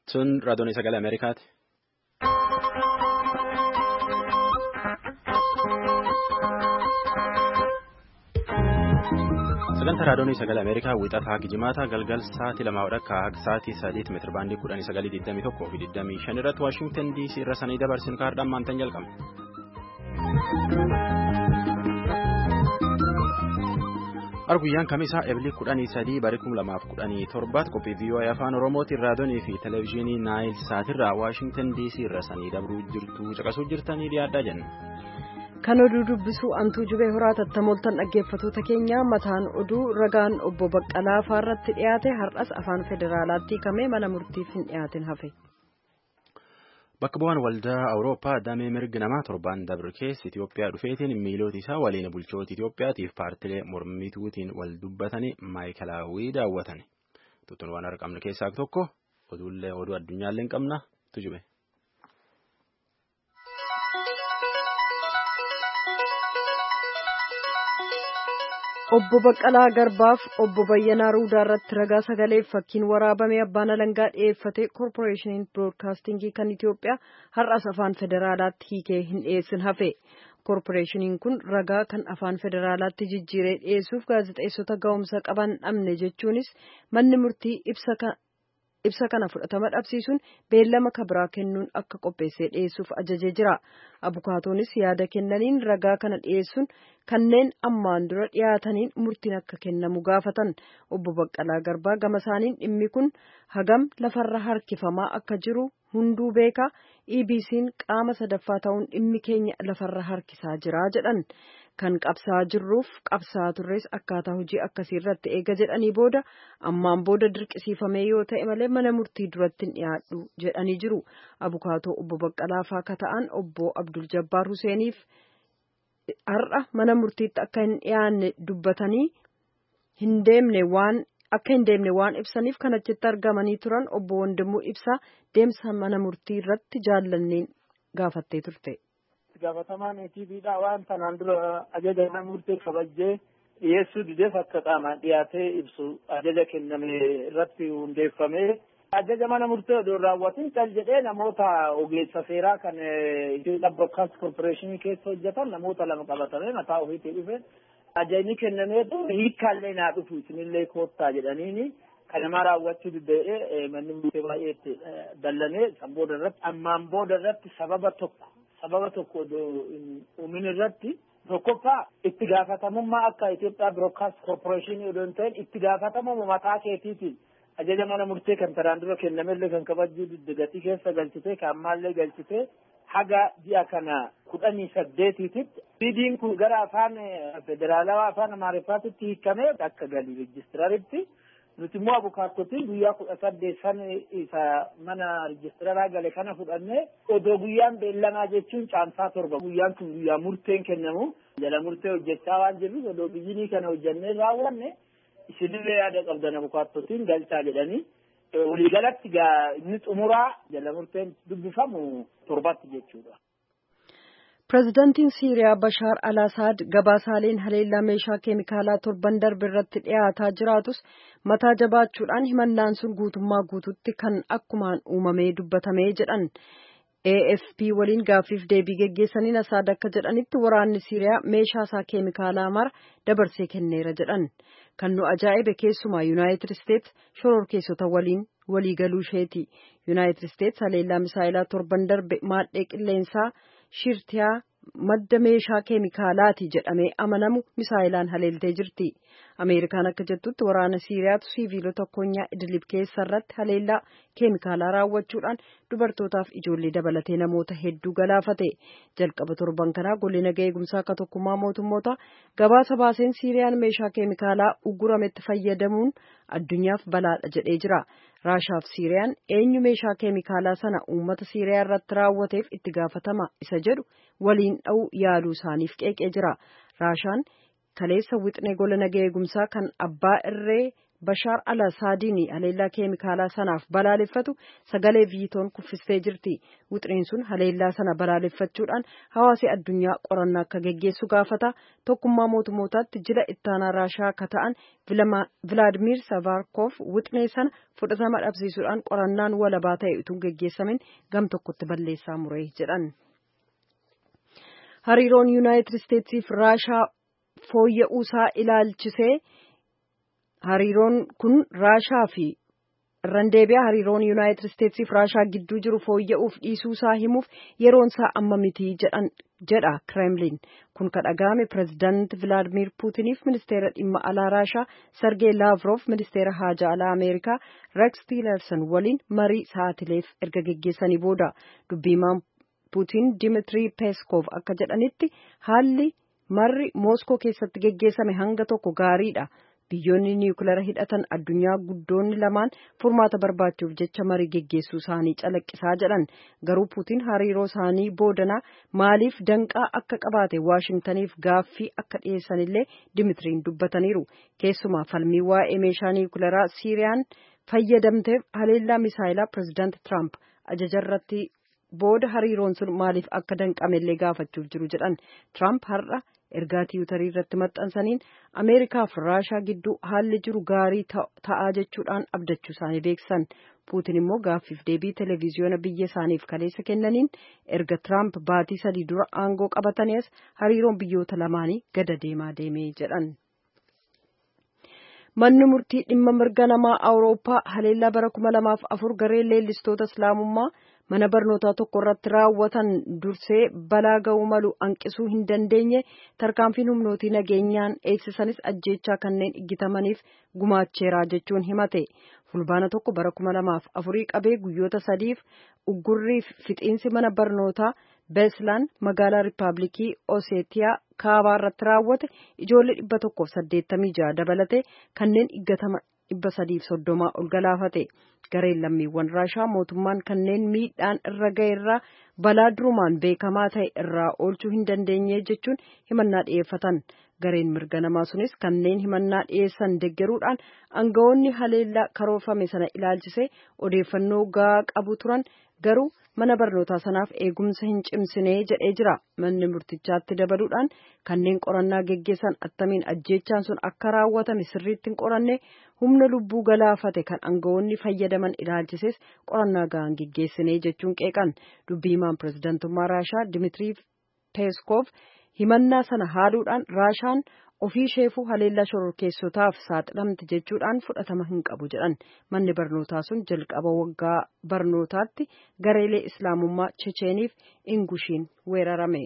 Sun raadiyoon sagalee Ameerikaati. Sagantaa raadiyoon sagalee Ameerikaa wixataa Gijimaata galgal sa'aatii 2:00 akka sa'aatii 3 meetira baandii 1921 fi 25 irratti Waashingtan DC irra sanii dabarsin kaardhaan maantan jalqaba. Arguyyaan kamisaa eebli 13 bari 2017 qophii VOA afaan Oromootiin raadiyoonii fi televezyiinii Naayil Saatirraa Waashingtan DC irra sanii dabruu jirtu caqasuu jirtanii dhiyaadhaa jenna. Kan oduu dubbisuu Antuu Jubee Horaa tattamoltan dhaggeeffatoota keenya mataan oduu ragaan obbo Baqqalaa Faarratti dhiyaate har'as afaan federaalaatti hiikamee mana murtiif hin dhiyaatin hafe. Bakka bu'aan waldaa Awurooppaa damee mirga namaa torban dabre keessa Itoophiyaa dhufeetiin miiloota isaa waliin bulchoota Itoophiyaatiif paartilee mormituutiin wal dubbatanii maayikalaawwii daawwatan. Tuttuun waan argamne keessaa tokko oduu addunyaallee hin qabna tujube. Obbo Baqqalaa Garbaaf obbo Bayyanaa Ruudaa irratti ragaa sagalee fakkiin waraabame abbaan alangaa dhiyeeffate koorporeeshiniin biroodkaastingii kan Itoophiyaa har'as afaan federaalaatti hiikee hin dhiyeessin hafe. Koorporeeshiniin kun ragaa kan afaan federaalaatti jijjiiree dhiyeessuuf gaazexeessota ga'umsa qaban dhabne jechuunis manni murtii ibsa kana fudhatama dhabsiisuun beellama kabiraa kennuun akka qopheessee dhiyeessuuf ajajee jira. Abukaatoonis yaada kennaniin ragaa kana dhiyeessuun kanneen ammaan dura dhiyaataniin murtiin akka kennamu gaafatan. Obbo Baqqalaa Garbaa gama isaaniin dhimmi kun hagam lafarra harkifamaa akka jiru hunduu beeka. EBC'n qaama sadaffaa ta'uun dhimmi keenya lafarra harkisaa jira jedhan. Kan qabsaa jirruuf qabsaa turres akkaataa hojii akkasii irratti eega jedhanii booda ammaan booda dirqisiifamee yoo ta'e malee mana murtii duratti hin dhiyaadhu jedhanii jiru. Abukaatoo obbo Baqqalaa Faaka ta'an obbo Abdul Jabbaar Huseeniif har'a mana murtiitti akka hin dhiyaanne dubbatanii akka hin deemne waan ibsaniif kan achitti argamanii turan obbo Wandimuu Ibsaa deemsa mana murtii irratti jaallanneen gaafattee turte. Gaafatamaan ETVdha waan tanaan dura ajaja mana murtee kabajjee dhiyeessuu dideef akka qaamaan dhiyaatee ibsu ajaja kenname irratti hundeeffame. Ajaja mana murtee odoo raawwatiin cal jedhee namoota ogeessa seeraa kan Itoophiyaa Broadcast Corporation keessa hojjetan namoota lama qabatame mataa ofiitii dhufe. Ajajni kennamee hiikkaallee naa dhufu isinillee koottaa jedhaniini kanama raawwachuu diddee'ee manni murtee baay'eetti dallanee ammaan booda irratti sababa tokko uumin irratti tokkoffaa itti gaafatamummaa akka Itoophiyaa Broadcast Corporation odoon ta'in itti gaafatamummaa mataa keetiitiin ajaja mana murtee kan taraan dura kennamellee kan kabajuu didde gatii keessa galchitee kan ammaallee galchitee haga ji'a kana 18titti bidiin kun gara afaan federaalawaa afaan amaariffaatitti hiikamee akka galii reejistiraaritti nuti immoo abukaattotiin guyyaa 18 isa mana reejistiraraa gale kana fudhannee odoo guyyaan beellamaa jechuun caamsaa 7 guyyaan kun guyyaa murteen kennamu jala murtee hojjechaa waan jirruuf odoo biyyinii kana hojjannee raawwanne isinillee yaada qabdan abukaattotiin galchaa jedhanii waliigalatti inni xumuraa jala murteen dubbifamu 7tti jechuudha. Pireezidaantiin Siiriyaa Bashaar al-Asaad gabaasaaleen haleellaa meeshaa keemikaalaa torban darbe irratti dhiyaataa jiraatus mataa jabaachuudhaan himannaan sun guutummaa guututti kan akkumaan uumamee dubbatamee jedhan. AFP waliin gaaffiif deebii geggeessaniin Asaad akka jedhanitti waraanni Siiriyaa meeshaa isaa keemikaalaa mara dabarsee kenneera jedhan. Kan nu ajaa'ibe keessumaa Yuunaayitid Isteets shororkeessota waliin waliigaluu isheeti. Yuunaayitid Isteets haleellaa misaayilaa torban darbe maadhee qilleensaa shirtiyaa madda meeshaa keemikaalaati jedhamee amanamu misaayilaan haleeltee jirti. Ameerikaan akka jettutti waraana Siiriyaatu siviilota konyaa Idlib keessa irratti haleellaa keemikaalaa raawwachuudhaan dubartootaaf ijoollee dabalatee namoota hedduu galaafate. Jalqaba torban kanaa golli nagaa eegumsaa akka tokkummaa mootummoota gabaasa baaseen Siiriyaan meeshaa keemikaalaa ugurametti fayyadamuun addunyaaf balaadha jedhee jira. Raashaa fi Siiriyaan eenyu meeshaa keemikaalaa sana uummata Siiriyaa irratti raawwateef itti gaafatama isa jedhu waliin dha'uu yaaluu isaaniif qeeqee jira. Raashaan kaleessa wixnee gola nagaa eegumsaa kan abbaa irree Bashaar al-Asaadiin haleellaa keemikaalaa sanaaf balaaleffatu sagalee viitoon kuffistee jirti. Wuxiriin sun haleellaa sana balaaleffachuudhaan hawaasi addunyaa qorannaa akka geggeessu gaafata. Tokkummaa mootummootaatti jila ittaanaa Raashaa akka ta'an Vilaadimiir Savarkoof wuxiree sana fudhatama dhabsiisuudhaan qorannaan walabaa ta'e utuu geggeessamin gam tokkotti balleessaa mure jedhan. Hariiroon Yuunaayitid Isteetsiif Raashaa fooyya'uusaa ilaalchisee hariiroon kun Raashaa fi Randeebiyaa hariiroon Yuunaayitid Isteetsiif Raashaa gidduu jiru fooyya'uuf dhiisuusaa himuuf yeroonsaa amma miti jedha Kremlin. Kun kan dhaga'ame pireezidaanti Vilaadimiir Puutiniif ministeera dhimma alaa Raashaa Sergey Lavrov ministeera haajaa alaa Ameerikaa Rex Tillerson waliin marii sa'aatileef erga geggeessanii booda. Dubbiimaan Puutin Dimitri Peskov akka jedhanitti haalli marri Mooskoo keessatti geggeessame hanga tokko gaariidha. Biyyoonni niwukileera hidhatan addunyaa guddoonni lamaan furmaata barbaachuuf jecha marii geggeessuu isaanii calaqqisaa jedhan. Garuu Puutin hariiroo isaanii boodanaa maaliif danqaa akka qabaate Waashingtaniif gaaffii akka dhiyeessanillee Dimitiriin dubbataniiru. Keessumaa falmii waa'ee meeshaa niwukileeraa Siiriyaan fayyadamteef haleellaa misaayilaa pireezidaanti Tiraamp ajajarratti booda hariiroon sun maaliif akka danqamellee gaafachuuf jiru jedhan. Tiraamp har'a ergaa tiwutarii irratti maxxansaniin Ameerikaaf Raashaa gidduu haalli jiru gaarii ta'aa jechuudhaan abdachuu isaanii beeksisan. Puutin immoo gaaffiif deebii televiziyoona biyya isaaniif kaleessa kennaniin erga Tiraamp baatii 3 dura aangoo qabataniis hariiroon biyyoota lamaanii gada deemaa deemee jedhan. Manni murtii dhimma mirga namaa Awurooppaa haleellaa bara 2004 gareen leellistoota Islaamummaa mana barnootaa tokko irratti raawwatan dursee balaa ga'uu malu hanqisuu hin dandeenye tarkaanfiin humnootii nageenyaan eegsisanis ajjeechaa kanneen iggitamaniif gumaacheeraa jechuun himate. Fulbaana tokko bara 2004 qabee guyyoota 3f uggurriif fixiinsi mana barnootaa Beeslaan magaalaa Riippaabilikii Oseetiyaa kaabaa irratti raawwate ijoollee 186 dabalate kanneen iggataman 330 ol galaafate. Gareen lammiiwwan Raashaa mootummaan kanneen miidhaan irra ga'e irraa balaa durumaan beekamaa ta'e irraa oolchuu hin dandeenye jechuun himannaa dhiyeeffatan. Gareen mirga namaa sunis kanneen himannaa dhiyeessan deggeruudhaan aangawoonni haleellaa karoorfame sana ilaalchisee odeeffannoo gahaa qabu turan garuu mana barnootaa sanaaf eegumsa hin cimsine jedhee jira. Manni murtichaatti dabaluudhaan kanneen qorannaa geggeessan attamiin ajjeechaan sun akka raawwatame sirriitti hin qoranne humna lubbuu galaafate kan aangawoonni fayyadaman ilaalchises qorannaa gahaan geggeessine jechuun qeeqan. Dubbiimaan pireezidantummaa Raashaa Dimitri Peskov himannaa sana haaluudhaan Raashaan ofii isheefuu haleellaa shororkeessotaaf saaxilamte jechuudhaan fudhatama hin qabu jedhan. Manni barnootaa sun jalqaba waggaa barnootaatti gareelee islaamummaa Checheeniif Ingushiin weerarame.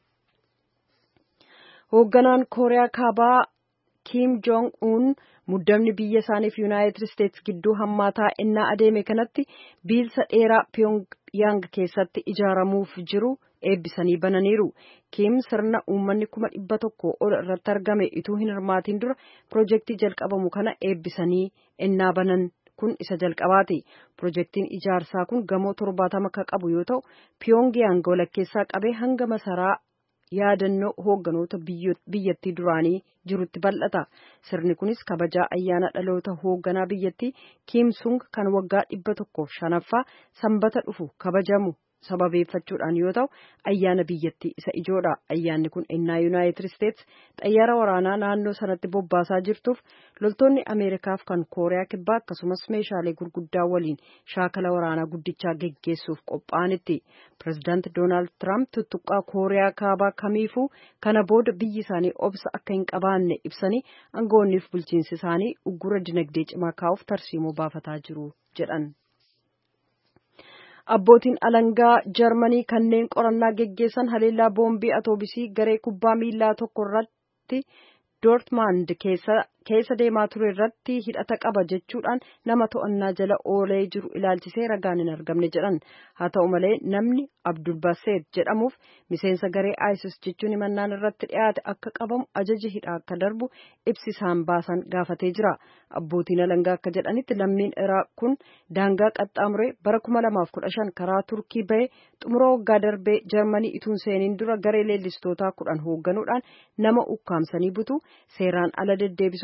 Hoogganaan Kooriyaa Kaabaa Kim Jong-un muddamni biyya isaaniif Yuunaayitid Isteets gidduu hammaataa innaa adeeme kanatti biilsa dheeraa Pyongyang keessatti ijaaramuuf jiru eebbisanii bananiiru. Kim sirna uummanni 100,000 ol irratti argame ituu hin hirmaatiin dura piroojeektii jalqabamu kana eebbisanii innaa banan kun isa jalqabaati. Piroojeektiin ijaarsaa kun gamoo 70 kan qabu yoo ta'u Pyongyang walakkeessaa qabee hanga masaraa yaadannoo hoogganoota biyyattii duraanii jirutti bal'ata. Sirni kunis kabajaa ayyaana dhaloota hoogganaa biyyattii Kim Sung kan waggaa 105ffaa sanbata dhufu kabajamu sababeeffachuudhaan yoo ta'u ayyaana biyyattii isa ijoodha. Ayyaanni kun innaa Yuunaayitid Isteets xayyaara waraanaa naannoo sanatti bobbaasaa jirtuuf loltoonni Ameerikaaf kan Kooriyaa Kibbaa akkasumas meeshaalee gurguddaa waliin shaakala waraanaa guddichaa geggeessuuf qophaa'anitti. Pireezidaanti Doonaald Tiraamp tuttuqqaa Kooriyaa Kaabaa kamiifuu kana booda biyyi isaanii obsa akka hin qabaanne ibsanii aangawoonniif bulchiinsi isaanii uggura dinagdee cimaa kaa'uuf tarsiimoo baafataa jiru jedhan. Abbootiin alangaa Jarmanii kanneen qorannaa geggeessan haleellaa boombii atoobisii garee kubbaa miilaa tokko irratti Dortmund keessa deemaa ture irratti hidhata qaba jechuudhaan nama to'annaa jala oolee jiru ilaalchisee ragaan hin argamne jedhan. Haa ta'u malee namni Abdul Baseet jedhamuuf miseensa garee ISIS jechuun himannaan irratti dhiyaate akka qabamu ajaji hidhaa akka darbu ibsi isaan baasan gaafatee jira. Abbootiin alangaa akka jedhanitti lammiin Iraaq kun daangaa qaxxaamuree bara 2015 karaa Turkii bahee xumura waggaa darbee Jarmanii ituun seeniin dura garee leellistootaa 10 hoogganuudhaan nama ukkaamsanii butu seeraan ala deddeebisuuf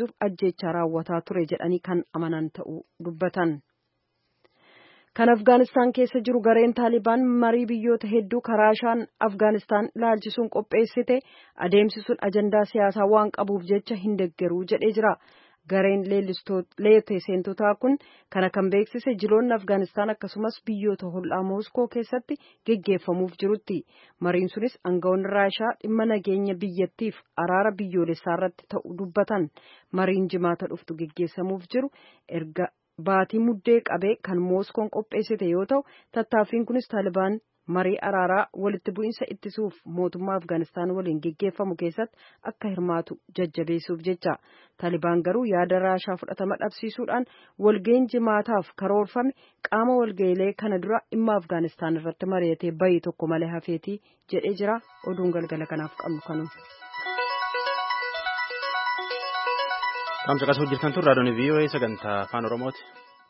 jiru ajjeechaa raawwataa ture jedhanii kan amanan ta'uu dubbatan. Kan Afgaanistaan keessa jiru gareen Taalibaan marii biyyoota hedduu Raashaan Afgaanistaan ilaalchisuun qopheessite adeemsisuun ajandaa siyaasaa waan qabuuf jecha hin deeggaru jedhee jira. Gareen leetee seentotaa kun kana kan beeksise jiloonni Afgaanistaan akkasumas biyyoota hollaa Mooskoo keessatti geggeeffamuuf jirutti. Mariin sunis aangawoonni Raashaa dhimma nageenya biyyattiif araara biyyoolessaa irratti ta'uu dubbatan. Mariin jimaata dhuftu geggeessamuuf jiru erga baatii muddee qabee kan Mooskoon qopheessite yoo ta'u, tattaaffiin kunis Taalibaan marii araaraa walitti bu'iinsa ittisuuf mootummaa Afgaanistaan waliin geggeeffamu keessatti akka hirmaatu jajjabeessuuf jecha. Taalibaan garuu yaada Raashaa fudhatama dhabsiisuudhaan walga'iin jimaataaf karoorfame qaama walga'iilee kana dura dhimma Afgaanistaan irratti mari'atee bayii tokko malee hafeetii jedhee jira. Oduun galgala kanaaf qabnu kanuma. Qaamsa qasuu jirtan tun raadiyoon VOA sagantaa afaan Oromooti.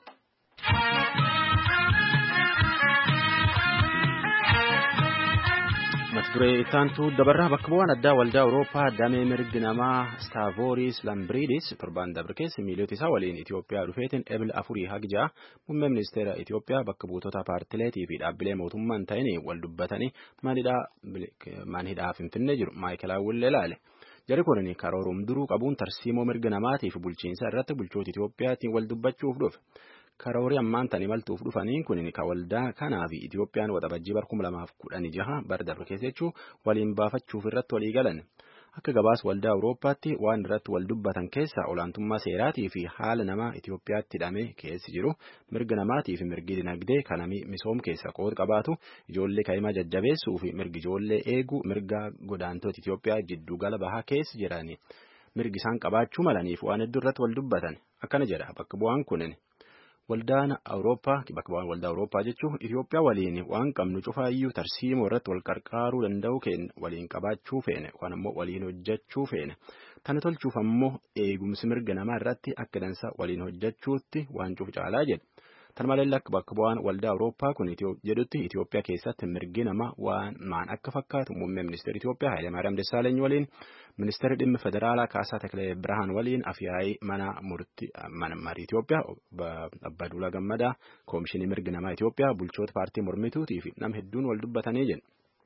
Mata duree ittaantu dabarraa bakka bu'aan addaa waldaa Awurooppaa damee mirgi namaa Staavooris Lambriidis torban dabre keessa miiliyoota isaa waliin Itoophiyaa dhufeetiin ebila 4-6 muummee ministeera Itoophiyaa bakka buutota paartileetii fi dhaabbilee mootummaan ta'anii wal dubbatanii manhidhaa Finfinnee jiru Maayikal Awwillee ilaale. Jarri kun karoorum duruu qabuun tarsiimoo mirga namaatiif bulchiinsa irratti bulchoota Itoophiyaatiin wal dubbachuuf dhufe. Karoorii ammaan tani maltuuf dhufaniin kun ka waldaa kanaa fi Itoophiyaan waxabajjii bar 2016 bar darbe keessa jechuun waliin baafachuuf irratti walii galan. Akka gabaas waldaa Awurooppaatti waan irratti wal dubbatan keessa olaantummaa seeraatii fi haala namaa Itoophiyaatti hidhamee keessi jiru mirga namaatii fi mirgi dinagdee kanamii misoom keessa qooda qabaatu ijoollee kaa'imaa jajjabeessuu fi mirgi ijoollee eeguu mirga godaantota Itoophiyaa jidduu gala bahaa keessa jiranii mirgi isaan qabaachuu malaniif waan hedduu irratti wal dubbatan akkana jedha bakka bu'aan kunin. Waldaan Awurooppaa bakka bu'aan waldaa Awurooppaa jechuun Itoophiyaa waliin waan qabnu cufaayyuu tarsiimoo irratti wal qarqaaruu danda'u keenya waliin qabaachuu feene waan ammoo waliin hojjechuu feene kana tolchuuf ammoo eegumsi mirga namaa irratti akka dansa waliin hojjechuutti waan cufu caalaa jedha. Tan malee akka bakka bu'aan waldaa Awurooppaa kun jedhutti Itoophiyaa keessatti mirgi namaa waan akka fakkaatu muummee ministeera Itoophiyaa Hayilemaariyaam Dassaaleeny waliin ministeerri dhimma federaalaa Kaasaa Takilee Birhaan waliin afyaa'ii mana marii Itoophiyaa Abbaa Duulaa Gammadaa koomishinii mirgi namaa Itoophiyaa bulchoota paartii mormituutii fi nama hedduun wal dubbatanii jiru.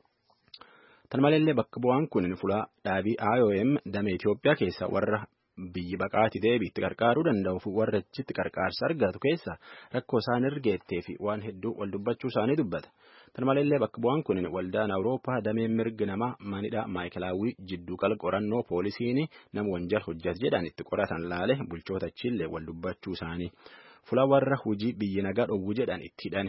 Tan malee bakka bu'aan kun fuula dhaabii IOM damee Itoophiyaa keessa warra biyyi baqaati deebiitti qarqaaruu danda'uuf warra achitti qarqaarsa argatu keessa rakkoo isaan ergeettee fi waan hedduu wal dubbachuu isaanii dubbata. Tan malee bakka bu'aan kun waldaan Awurooppaa damee mirgi namaa manidhaa Maayikalaawwii jidduu qala qorannoo poolisiin nama wanjal hojjate jedhan itti qoratan laale bulchoota achiillee wal dubbachuu isaanii. Fuula warra hojii biyyi nagaa dhowwu jedhan itti hidhan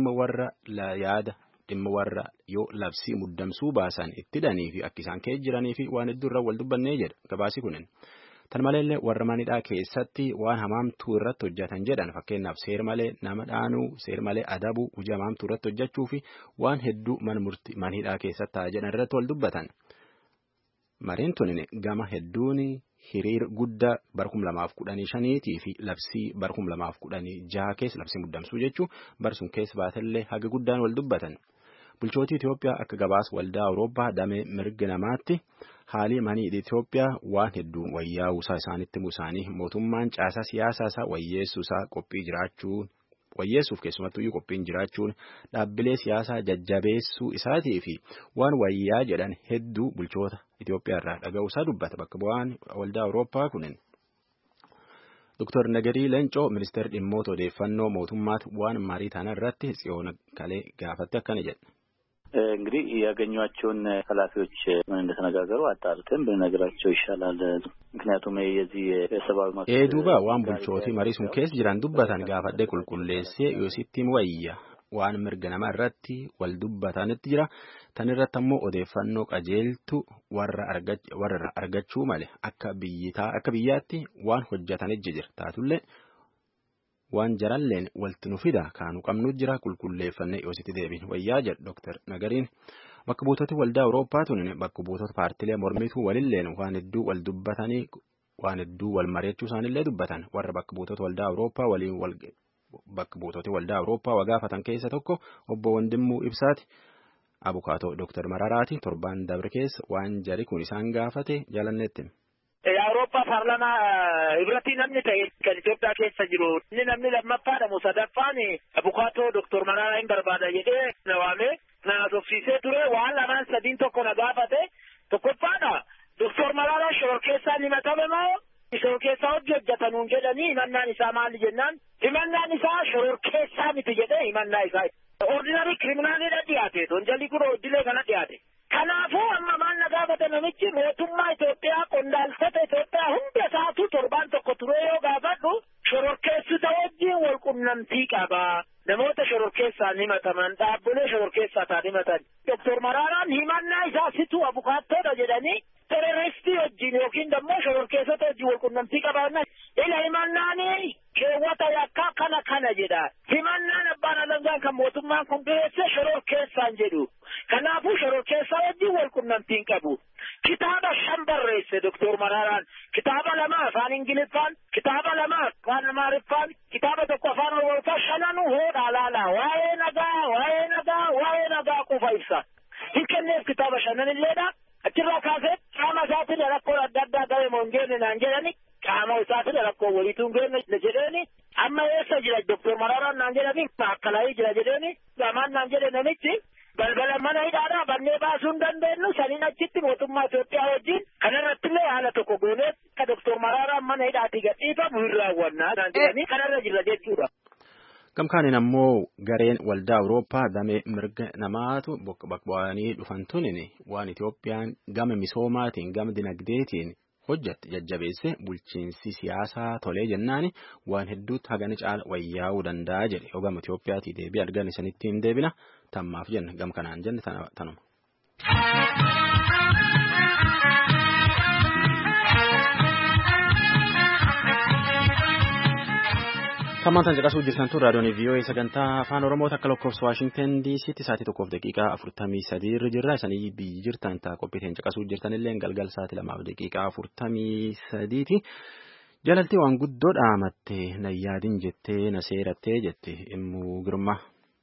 dhimma warra yoo labsii muddamsuu baasan itti hidhanii fi akka isaan keessa jiranii fi waan hedduu irra wal dubbannee jedha gabaasi kunin. Tan malee warra manidhaa keessatti waan hamaamtuu irratti hojjetan jedhan fakkeenyaaf seer malee nama dhaanuu seer malee adabuu hojii hamaamtuu irratti hojjechuu fi waan hedduu manhidhaa keessatti ta'a jedhan irratti wal dubbatan. Mariin tunin gama hedduun hiriir guddaa bar 2015 fi labsii bar 2016 keessa labsii muddamsuu jechuun barsuun keessa baatellee haga guddaan wal dubbatan. Bulchooti Itoophiyaa akka gabaas waldaa Awurooppaa damee mirga namaatti haalii manii Itoophiyaa waan hedduun wayyaa'uusaa isaanitti musaanii mootummaan caasaa siyaasaa isaa wayyeessuusaa qophii jiraachuu wayyeessuuf keessumattuu qophiin jiraachuun dhaabbilee siyaasaa jajjabeessuu isaatii fi waan wayyaa jedhan hedduu bulchoota Itoophiyaa irraa dhaga'uusaa dubbata bakka bu'aan waldaa Awurooppaa kunin. Dr. Nagarii Leencoo ministeera dhimmoota odeeffannoo mootummaatti waan marii tana irratti tsiyoon kalee gaafatte akkana jedha. እንግዲህ ያገኟቸውን ኃላፊዎች ምን እንደተነጋገሩ አጣርተን ብንነግራቸው ይሻላል። ምክንያቱም የዚህ የሰብአዊ መብት ዱባ ዋን ቡልቾቲ መሪሱን ኬስ ጅራን ዱባታን ጋፋደ ቁልቁሌሴ ዮሲቲም ወይያ waan mirga namaa irratti wal dubbatanitti jira tan irratti ammoo odeeffannoo qajeeltu warra argachuu male akka biyyaatti waan hojjetanijji jira taatullee waan jaralleen walti nu fida kaanu qabnu jira qulqulleeffannee yoositti deebiin wayyaa jedha Dr. Nagariin. Bakka buutoti waldaa Awurooppaa tun bakka buutota paartilee mormituu walilleen waan hedduu wal dubbatanii waan hedduu wal mari'achuu isaanillee dubbatan warra bakka buutota waldaa Awurooppaa waliin bakka buutoti waldaa Awurooppaa wagaafatan keessa tokko obbo Wandimmuu Ibsaati. Abukaatoo Dr. Mararaati torban dabre keessa waan jari kun isaan gaafate jalannetti. Awurooppaa paarlaamaa Hibiratii namni ta'e kan Itoophiyaa keessa jiru. Inni namni lammaffaadha moo sadaffaan abukaatoo Doktor Mararaa hin barbaada jedhee na waamee na haasofsiisee ture. Waan lamaan sadiin tokko na gaafate. Tokkoffaadha Doktor Mararaa shororkeessaan himatame moo shororkeessaa hojjetanuun jedhanii himannaan isaa maali jennaan himannaan isaa shororkeessaa miti jedhee himannaa isaa ordinary criminalidha dhiyaate wanjalli kun hojjilee kana dhiyaate. Kanaafuu amma maal na gaafate namichi mootummaa Itoophiyaa qondaaltota Itoophiyaa hunda isaatu torbaan tokko ture yoo gaafadhu shororkeessota wajjin wal qunnamtii qaba. Namoota shororkeessaan himataman dhaabbilee shororkeessaa ta'an himatan. Doktor Maraaraan himannaa isaa situ abukaattoodha jedhanii terroristii wajjin yookiin immoo shororkeessota wajjin wal qunnamtii qabaanna. Ila himannaanii keewwata yakkaa kana jedha. Himannaan abbaan alangaan kan mootummaan kun dhiyeesse shororkeessaan jedhu. Kanaafuu shororkeessaa wajjin wal qunnamtiin qabu. Kitaaba 5 barreesse Doktor Maraaraan. Kitaaba 2 afaan Ingiliffaan, kitaaba 2 afaan Amaariffaan, kitaaba 1 afaan Oromoffaan 5 hoodhaa laala. Waa'ee nagaa qofa ibsa. Hin kenneef kitaaba 5 illeedha. Achirraa kaasee qaama isaatiin rakkoo adda addaa ga'ee moo hin geenne naan jedhani. Qaama isaatiin rakkoo waliituu hin geenne jedheeni. Amma eessa jira Doktor Maraaraan naan jedhani. Akkalaayii jira jedheeni. Gamaan naan jedhe namichi. Balbala mana hidhaadhaa bannee baasuu hin dandeenyu saniin achitti mootummaa Itoophiyaa wajjin kanarrattillee haala tokko goonee akka Doktor Maraaraan mana hidhaatii gadhiifamu hin raawwannaa jedhanii kanarra jirra jechuudha. Gamkaaniin ammoo gareen waldaa Awurooppaa damee mirga namaatu bakka bu'anii dhufan tunin waan Itoophiyaan gama misoomaatiin gama dinagdeetiin hojjette jajjabeesse bulchiinsi siyaasaa tolee jennaani waan hedduutti hagana caala wayyaa'uu danda'a jedhe yoo gama Itoophiyaatii deebii argan isanitti hin deebina tammaaf jenne gam kanaan jenne tanuma. Tammantan jedhasuu jirtan tun raadiyoon VOA sagantaa afaan Oromoota akka lakkoofsa Waashingtan DC'tti sa'aatii 1:43 irra jirra. Isanii biyyi jirtan ta'a qophiiteen caqasuu jirtanillee galgal sa'aatii 2:43ti. Jalaltii waan guddoo dhaamatte na yaadin jettee na seerattee jette Immuu Girmaa.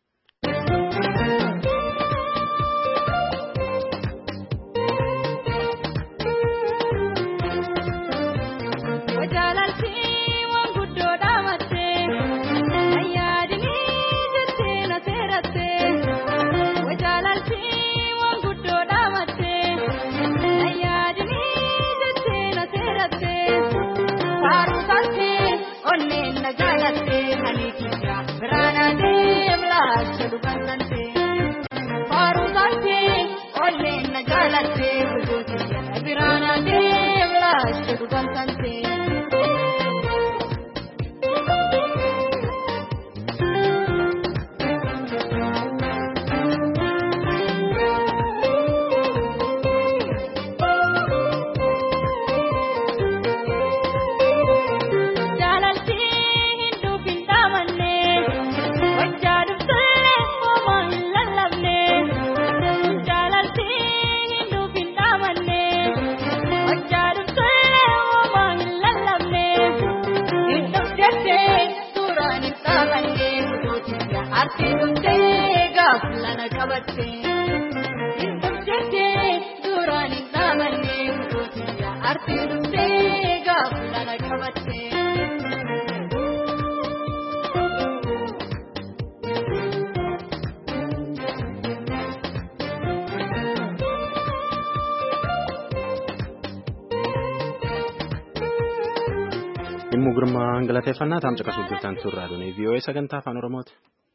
Immuu Girmaa galateeffannaa taam caqasuu jirtan tun raadiyoon VOA sagantaa afaan Oromooti.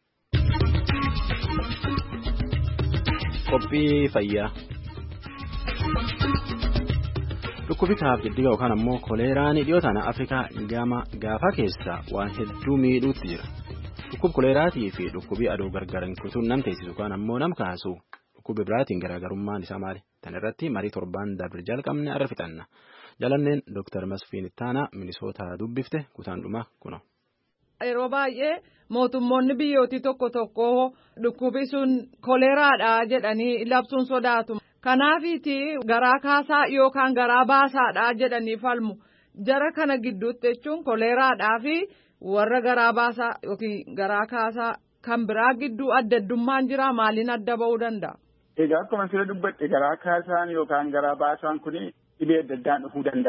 Qophii fayyaa. Dhukkubi kaaf jiddiga yookaan ammoo koleeraan dhiyootaan Afrikaa gaafa keessa waan hedduu miidhuutti jira. Dhukkubi koleeraatii fi dhukkubii aduu gargaran kutuun nam teessisu yookaan ammoo nam kaasu dhukkubi biraatiin garaagarummaan isaa maali? Tan irratti marii torbaan dabre jalqabne arra fixanna. Jalanneen Dr. Masfiin Ittaanaa Minisootaa dubbifte kutaan dhumaa kuno. Yeroo baay'ee mootummoonni biyyooti tokko dhukkubi sun koleeraadha jedhanii labsuun sodaatu. Kanaafiiti garaa kaasaa yookaan garaa baasaadha jedhanii falmu. Jara kana gidduutti jechuun koleeraadhaa fi warra garaa baasaa yookiin garaa kaasaa kan biraa gidduu adda addummaan jira maaliin adda ba'uu danda'a? Egaa akkuma siree dubbadhe garaa kaasaan yookaan garaa baasaan kuni dhibee adda addaan dhufuu danda'a.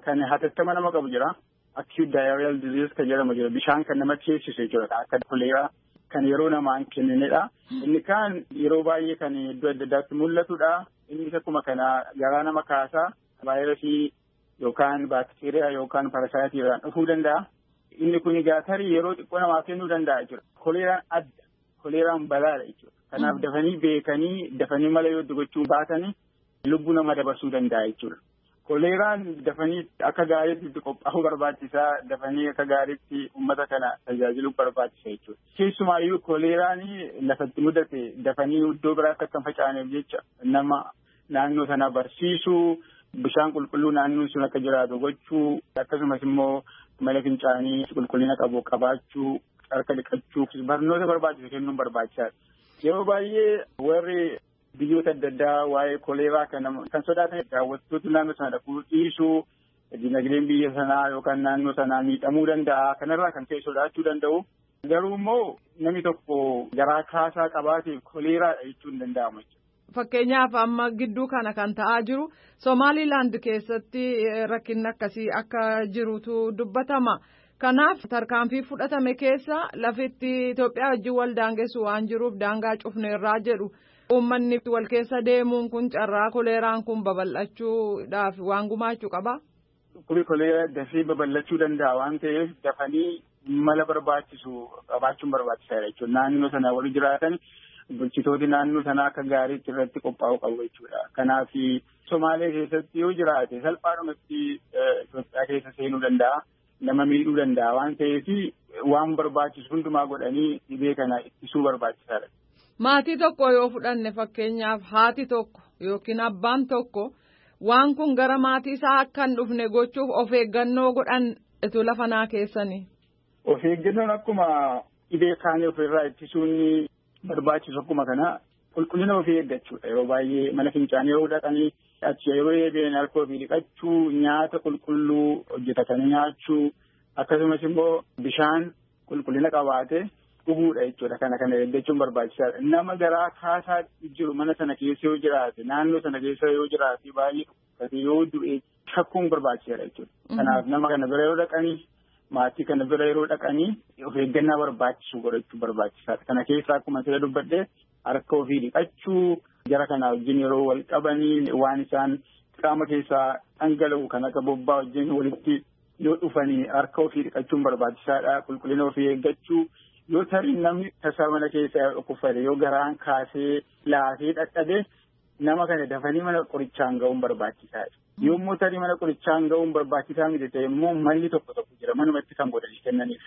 kan hatattama nama qabu jira. Acute diarrheal disease kan jedhamu jira. Bishaan kan nama ceesisu jechuudha. Akka koleeraa kan yeroo namaan kenninedha. Inni kaan yeroo baay'ee kan iddoo adda addaatti mul'atudha. Inni akkuma kana garaa nama kaasaa vaayirasii yookaan baakteeriyaa yookaan parasaayitiraan dhufuu danda'a. Inni kun egaa tarii yeroo xiqqoo namaaf kennuu danda'a jechuudha. Koleeraan adda. Koleeraan balaadha jechuudha. Kanaaf dafanii beekanii dafanii mala yoo gochuu baatanii lubbuu nama dabarsuu danda'a jechuudha. Koleeraan dafanii akka gaariitti qophaa'uu barbaachisaa, dafanii akka gaariitti uummata kana tajaajiluu barbaachisa jechuudha. Keessumaayyuu koleeraan lafatti mudate dafanii iddoo biraatti akka hin facaaneef jecha nama naannoo sana barsiisuu, bishaan qulqulluu naannoon sun akka jiraatu gochuu, akkasumas immoo mala fincaanii qulqullina qabu qabaachuu, harka dhiqachuu, barnoota barbaachisu kennuun barbaachisaadha. Yeroo baay'ee warri biyyoota adda addaa waa'ee koleeraa kan sodaatan daawwattoota naannoo sana dhaquu dhiisuu, dinagdeen biyya sanaa yookaan naannoo sanaa miidhamuu danda'a. Kanarraa kan ta'e sodaachuu danda'u. Garuu immoo namni tokko garaa kaasaa qabaateef koleeraadha jechuun hin danda'amu. Fakkeenyaaf amma gidduu kana kan ta'aa jiru Somaaliilaand keessatti rakkinni akkasii akka jirutu dubbatama. Kanaaf tarkaanfii fudhatame keessa lafitti Itoophiyaa wajjin wal daangessu waan jiruuf daangaa cufneerraa jedhu. Uummanni wal keessa deemuun kun carraa koleeraan kun babal'achuudhaaf waan gumaachuu qaba. Kuni koleeraa dafee babal'achuu danda'a waan ta'eef dafanii mala barbaachisu qabaachuun barbaachisaadha jechuudha. Naannoo sana wal jiraatan bulchitooti naannoo sanaa akka gaariitti irratti qophaa'uu qabu jechuudha. Kanaaf Somaalee keessatti yoo jiraate salphaadhumatti Itoophiyaa keessa seenuu danda'a. Nama miidhuu danda'a waan ta'eef waan barbaachisu hundumaa godhanii dhibee kana ittisuu barbaachisaadha. Maatii tokko yoo fudhanne fakkeenyaaf haati tokko yookiin abbaan tokko waan kun gara maatii isaa akka hin dhufne gochuuf of eeggannoo godhan itu lafa naa keessanii. Of eeggannoon akkuma dhibee kaanii ofirraa ittisuun barbaachisu akkuma kana qulqullina ofii eeggachuudha. Yeroo baay'ee mana fincaanii yeroo dhaqanii achi yeroo eebiin harka ofii dhiqachuu, nyaata qulqulluu hojjetatanii nyaachuu, akkasumas immoo bishaan qulqullina qabaate dhuguudha jechuudha. Kana eeggachuun barbaachisaadha. Nama garaa kaasaa jiru mana sana keessa yoo jiraate, naannoo sana keessa yoo jiraate baay'ee yoo du'e shakkuun barbaachisaadha jechuudha. Kanaaf nama kana bira yoo dhaqanii, maatii kana bira yeroo dhaqanii of eeggannaa barbaachisu godhachuu barbaachisaadha. Kana keessaa akkuma sila dubbadde harka ofii dhiqachuu, jara kana wajjin yeroo wal qabanii waan isaan qaama keessaa dhangala'u kan akka bobbaa wajjin walitti yoo dhufanii harka ofii dhiqachuun barbaachisaadha. Qulqullina ofii eeggachuu. Yoo tarii namni tasaa mana keessa kuffate yoo garaan kaasee laafee dhadhabe nama kana dafanii mana qorichaan ga'uun barbaachisaadha. Yommuu tarii mana qorichaan ga'uun barbaachisaa miti ta'e immoo malli tokko jira manumatti kan godhanii kennaniif.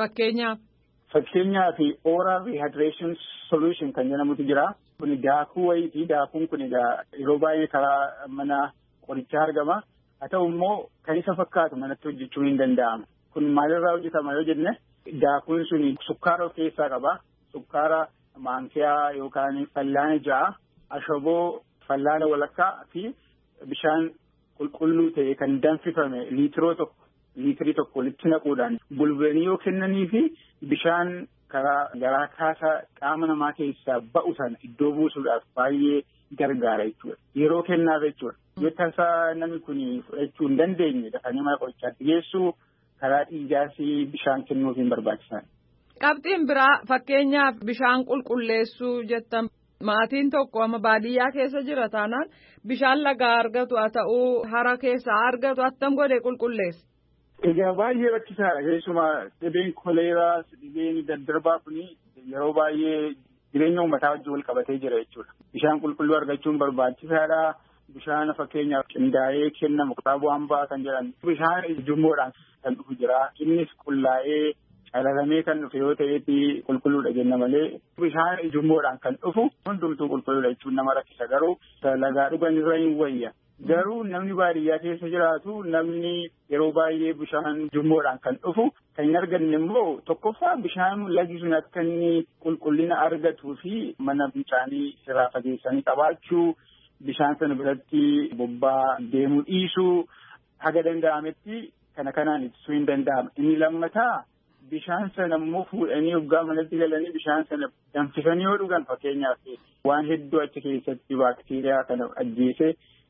Fakkeenyaaf oral rehydration solution kan jedhamutu jira. Kuni daakuu wayiiti. Daakuun kun egaa yeroo baay'ee karaa mana qorichaa argama. Haa ta'u immoo kan isa fakkaatu manatti hojjechuun hin danda'amu. Kun maalirraa hojjetama yoo jenne daakuun suni sukkaara of keessaa qaba. Sukkaara maankiyaa yookaan fallaana 6, ashaboo fallaana walakkaa fi bishaan qulqulluu ta'e kan danfifame liitirii tokko walitti naquudhaan bulbulanii yoo kennanii fi bishaan karaa garaa kaasaa qaama namaa keessaa ba'u sana iddoo buusuudhaaf baay'ee gargaara jechuudha. Yeroo kennaaf jechuudha. Yoo tasaa namni kun fudhachuu hin dandeenye dafanii mana qorichaatti geessuu karaa dhiigaas bishaan kennuuf hin barbaachisan. Qabxiin biraa fakkeenyaaf bishaan qulqulleessuu jettan maatiin tokko amma baadiyyaa keessa jira taanaan bishaan lagaa argatu haa ta'uu hara keessaa argatu attam godhee qulqulleessa. Egaa baay'ee rakkisaadha. Keessumaa dhibeen koleeraa, dhibeen daddarbaa kuni yeroo baay'ee jireenya uummataa wajjin wal qabatee jira jechuudha. Bishaan qulqulluu argachuun barbaachisaadha. Bishaan fakkeenyaaf qindaa'ee kennamu kitaaba hambaa kan jedhan bishaan ujummoodhaan kan dhufu jira. Innis qullaa'ee calalamee kan dhufe yoo ta'eeti qulqulluudha jenna malee bishaan ujummoodhaan kan dhufu hundumtuu qulqulluudha jechuun nama rakkisa. Garuu lagaa dhugan irra hin wayya. Garuu namni baadiyyaa keessa jiraatu namni yeroo baay'ee bishaan ujummoodhaan kan dhufu kan hin arganne immoo tokkoffaa bishaan lagi sun akka inni qulqullina argatuu fi mana fincaanii irraa fageessanii qabaachuu bishaan sana biratti bobbaa deemuu dhiisuu haga danda'ametti kanaan ittisuu hin danda'amu. Inni lammataa bishaan sana immoo fuudhanii waggaa manatti galanii bishaan sana danfisanii yoo dhugan fakkeenyaaf waan hedduu achi keessatti baakteeriyaa kana ajjeese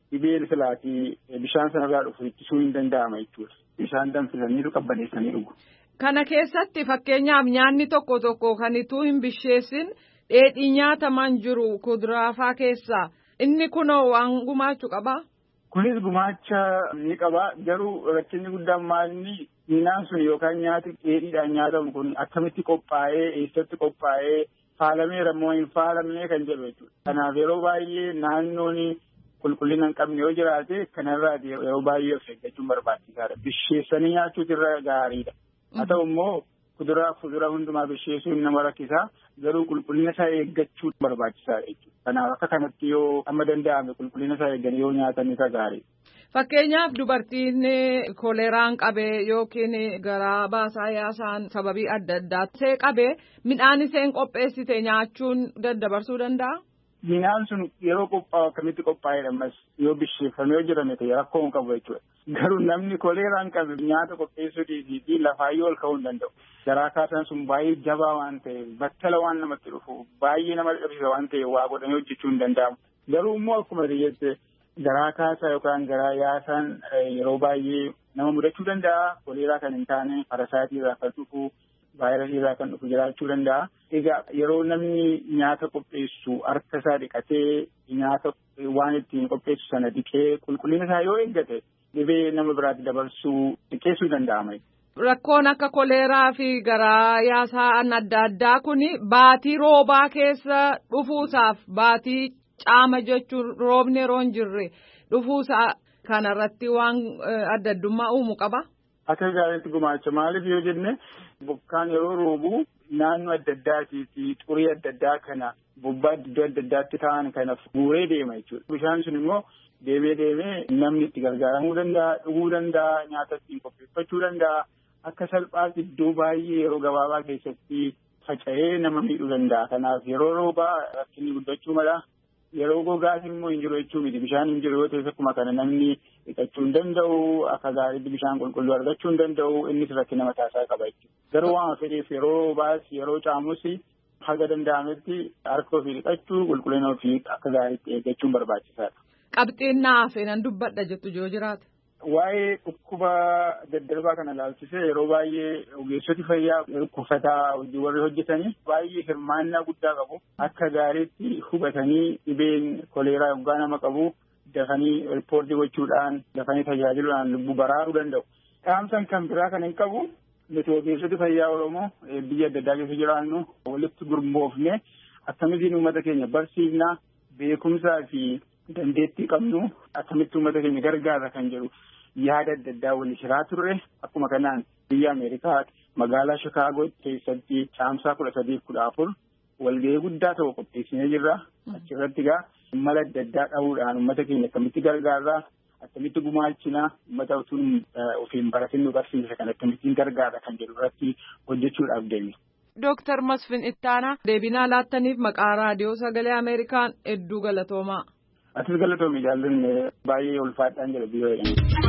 dhibeen filaatii bishaan sanarraa dhufu ittisuu hin danda'ama jechuudha. Bishaan danfisanii qabbaneessanii dhugu. Kana keessatti fakkeenyaaf nyaanni tokko kan ituu hin bisheessin dheedhii nyaataman jiru kuduraafaa keessaa inni kunoo waan gumaachuu qabaa? Kunis gumaacha ni qaba. Garuu rakkinni guddaan maalni midhaan sun yookaan nyaati dheedhiidhaan nyaatamu kun akkamitti qophaa'ee eessatti qophaa'ee faalameera moo hin faalamne kan jedhu jechuudha. Kanaaf yeroo baay'ee naannoon qulqullina hin qabne yoo jiraate kanarraa yeroo baay'ee of eeggachuun barbaachisaadha. Bisheessanii nyaachuutu irra gaariidha. Haa ta'u immoo fuduraa hundumaa bisheessuun nama rakkisa. Garuu qulqullina isaa eeggachuun barbaachisaadha jechuudha. Kanaaf akka kanatti yoo amma danda'ame qulqullina isaa eegganii yoo nyaatan isa gaarii. Fakkeenyaaf dubartiin koleeraan qabee yookiin garaa baasaa yaasaan sababii adda addaa see qabee midhaan isheen qopheessite nyaachuun daddabarsuu danda'a? Midhaan sun yeroo qophaa'u akkamitti qophaa'edha ammas yoo bisheeffamee yoo jirame ta'e rakkoo hin qabu jechuudha. Garuu namni koleeraan qabe nyaata qopheessuu fi lafaayyoo ol ka'uu hin danda'u. Garaa kaasaan sun baay'ee jabaa waan ta'eef battala waan namatti dhufu baay'ee nama dhabisa waan ta'eef waa godhamee hojjechuu hin danda'amu. Garuu immoo akkuma jette garaa kaasaa yookaan garaa yaasaan yeroo baay'ee nama mudachuu danda'a. Koleeraa kan hin taane parasaayitii irraa kan dhufu vaayirasii irraa kan dhufu jiraachuu danda'a. Egaa yeroo namni nyaata qopheessu harka isaa dhiqatee nyaata waan ittiin qopheessu sana dhiqee qulqullina isaa yoo eeggate dhibee nama biraatti dabarsuu xiqqeessuu danda'ama. Rakkoon akka koleeraa fi garaa yaasaan adda addaa kun baatii roobaa keessa dhufuusaaf baatii caama jechuun roobni yeroo hin jirre dhufuusaa kanarratti waan adda addummaa uumu qaba. Akka gaariitti gumaacha maaliif yoo jenne bokkaan yeroo roobu naannoo adda addaatii fi xurii adda addaa kana bobbaa iddoo adda addaatti ta'an kana guuree deema jechuudha. Bishaan sun immoo deemee namni itti gargaaramuu danda'a, dhuguu danda'a, nyaata ittiin qopheeffachuu danda'a. Akka salphaatti iddoo baay'ee yeroo gabaabaa keessatti faca'ee nama miidhuu danda'a. Kanaaf yeroo roobaa rakkinni guddachuu mala. Yeroo gogaas immoo hin jiru jechuu miti. Bishaan hin jiru yoo ta'e akkuma kana namni dhiqachuu hin danda'u, akka gaariitti bishaan qulqulluu argachuu hin danda'u, innis rakkina mataasaa qaba jechuudha. Garuu waan fedheef yeroo roobaas yeroo caamus haga danda'ametti harka ofii dhiqachuu qulqullina ofii akka gaariitti eeggachuun barbaachisaadha. Qabxiin naaf nan dubbadha jettu yoo jiraate. Waa'ee dhukkuba daddarbaa kana ilaalchisee yeroo baay'ee ogeessoti fayyaa dhukkubataa warri hojjetanii baay'ee hirmaannaa guddaa qabu. Akka gaariitti hubatanii dhibeen koleeraa yoggaa nama qabu dafanii riippoortii gochuudhaan dafanii tajaajiluudhaan lubbuu baraaruu danda'u. Dhaamsan kan biraa kan hin qabu nuti ogeessoti fayyaa Oromoo biyya adda addaa keessa jiraannu walitti gurmoofne akkamittiin uummata keenya barsiifnaa beekumsaa fi dandeettii qabnu akkamitti uummata keenya gargaara kan jedhu yaada adda addaa waliin shiraa turre. Akkuma kanaan biyya Ameerikaa magaalaa Shikaagoo keessatti caamsaa 13-14 walgahii guddaa ta'u qopheessinee jirra. Achirratti egaa mala adda addaa dhahuudhaan uummata keenya akkamitti gargaarraa akkamitti gumaachina uummata utuun ofiin baratin nu barsiisa kan akkamittiin gargaara kan jedhu irratti hojjechuudhaaf deemne. Dooktar Masfin Ittaanaa deebinaa laattaniif maqaa raadiyoo sagalee Ameerikaan hedduu galatoomaa. Atis galatoomii jaallanne baay'ee ulfaadhaan jira biyya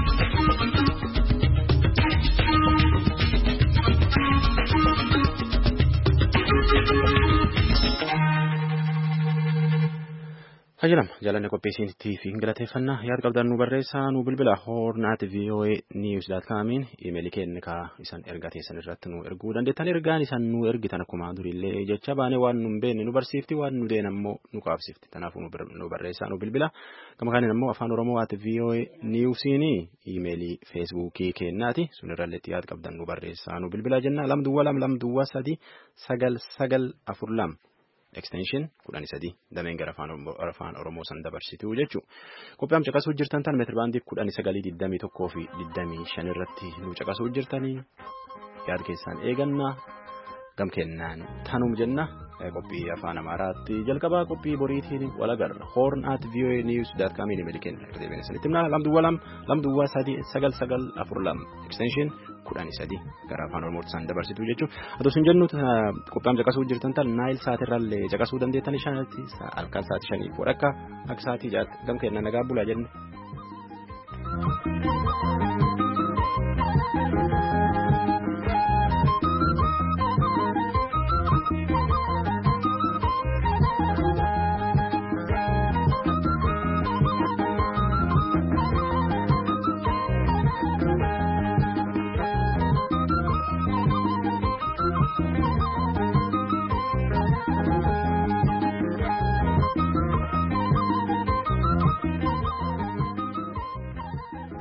Hajiram jaalanne qopheessiniitii fi galateeffannaa yaada qabdan nu barreessaa nu bilbila hornaat@voanews.com iimeelii keenya isan ergaa teessan irratti nu erguu dandeettan. Ergaan isan nu ergitan akkuma durillee jecha baanee waan nu hin beekne nu barsiifti waan nu deen ammoo nu qaabsifti. Kanaafuu nu barreessaa nu bilbila. Gama kanaan ammoo afaan oromoo@voanews.com iimeelii feesbuukii keenyaati. Sun irratti yaada qabdan nu barreessaa nu bilbila jenna. 222 extension 13 dameen gara afaan oromoo san dabarsituu jechuudha. Qophiin caqasuu jirtan tan meetir baandii 1921 fi 25 irratti nu caqasuu jirtanii yaada keessan eeganna gam kennaan tanum jenna. Qophii afaan amaaraatti jalqabaa qophii boriitiin walagarra horn@voanews.com iimeelii keenya irratti sanitti himna. 222 extension 13 gara afaan oromootti san dabarsituu jechuudha. Atoo sun jennu qophiin caqasuu jirtan tan naayil saatirraallee caqasuu dandeettan shanitti halkan sa'aatii 5 akka sa'aatii 6 gam kennaan nagaa bulaa jenne.